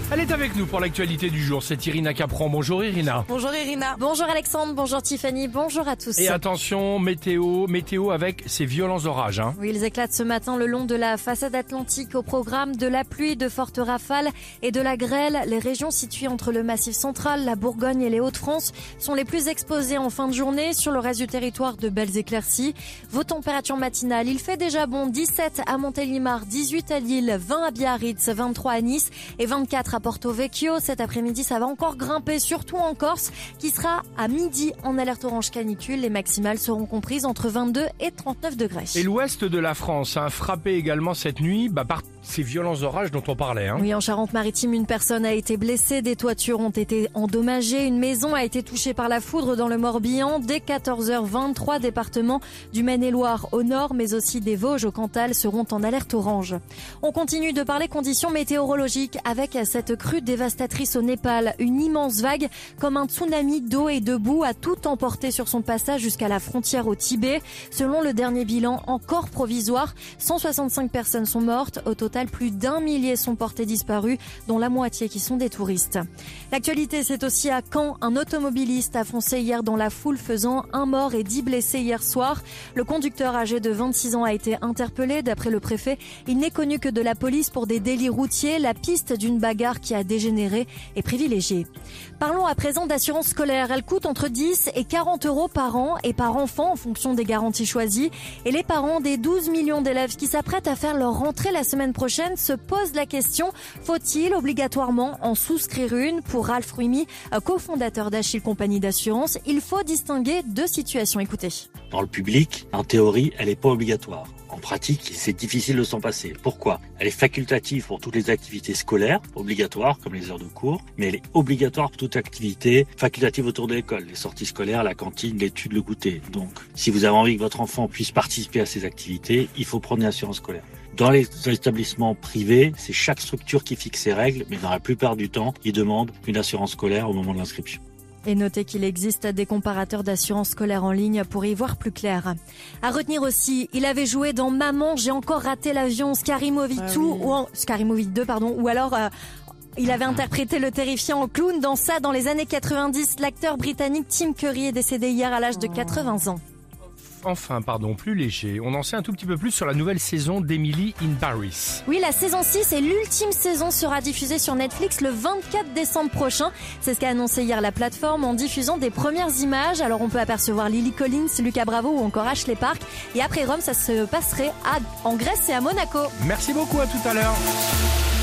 Elle est avec nous pour l'actualité du jour, c'est Irina Capron. Bonjour Irina. Bonjour Irina. Bonjour Alexandre, bonjour Tiffany, bonjour à tous. Et attention, météo avec ces violents orages. Oui, ils éclatent ce matin le long de la façade atlantique au programme de la pluie, de fortes rafales et de la grêle. Les régions situées entre le Massif central, la Bourgogne et les Hauts-de-France sont les plus exposées en fin de journée. Sur le reste du territoire, de belles éclaircies. Vos températures matinales, il fait déjà bon, 17 à Montélimar, 18 à Lille, 20 à Biarritz, 23 à Nice et 24 à Porto Vecchio. Cet après-midi, ça va encore grimper, surtout en Corse, qui sera à midi en alerte orange canicule. Les maximales seront comprises entre 22 et 39 degrés. Et l'ouest de la France a frappé également cette nuit par ces violents orages dont on parlait. Oui, en Charente-Maritime, une personne a été blessée, des toitures ont été endommagées, une maison a été touchée par la foudre dans le Morbihan. Dès 14h, 3 départements du Maine-et-Loire au nord, mais aussi des Vosges au Cantal seront en alerte orange. On continue de parler conditions météorologiques avec cette crue dévastatrice au Népal. Une immense vague, comme un tsunami d'eau et de boue, a tout emporté sur son passage jusqu'à la frontière au Tibet. Selon le dernier bilan, encore provisoire, 165 personnes sont mortes. Au total, plus d'1 millier sont portés disparus, dont la moitié qui sont des touristes. L'actualité, c'est aussi à Caen. Un automobiliste a foncé hier dans la foule, faisant 1 mort et 10 blessés hier soir. Le conducteur âgé de 26 ans a été interpellé. D'après le préfet, il n'est connu que de la police pour des délits routiers. La piste d'une bagarre qui a dégénéré est privilégiée. Parlons à présent d'assurance scolaire. Elle coûte entre 10 et 40 euros par an et par enfant en fonction des garanties choisies. Et les parents des 12 millions d'élèves qui s'apprêtent à faire leur rentrée la semaine prochaine se posent la question, faut-il obligatoirement en souscrire une? Pour Ralph Ruimi, cofondateur d'Achille Compagnie d'assurance, il faut distinguer deux situations. Écoutez. Dans le public, en théorie, elle n'est pas obligatoire. En pratique, c'est difficile de s'en passer. Pourquoi? Elle est facultative pour toutes les activités scolaires, obligatoires comme les heures de cours, mais elle est obligatoire pour toute activité facultative autour de l'école, les sorties scolaires, la cantine, l'étude, le goûter. Donc, si vous avez envie que votre enfant puisse participer à ces activités, il faut prendre une assurance scolaire. Dans les établissements privés, c'est chaque structure qui fixe ses règles, mais dans la plupart du temps, ils demandent une assurance scolaire au moment de l'inscription. Et notez qu'il existe des comparateurs d'assurance scolaire en ligne pour y voir plus clair. À retenir aussi, il avait joué dans Maman, j'ai encore raté l'avion, Scary Movie 2, ou alors il avait interprété le terrifiant clown dans ça dans les années 90. L'acteur britannique Tim Curry est décédé hier à l'âge de 80 ans. Enfin, plus léger. On en sait un tout petit peu plus sur la nouvelle saison d'Emily in Paris. Oui, la saison 6 et l'ultime saison sera diffusée sur Netflix le 24 décembre prochain. C'est ce qu'a annoncé hier la plateforme en diffusant des premières images. Alors on peut apercevoir Lily Collins, Lucas Bravo ou encore Ashley Park. Et après Rome, ça se passerait en Grèce et à Monaco. Merci beaucoup, à tout à l'heure.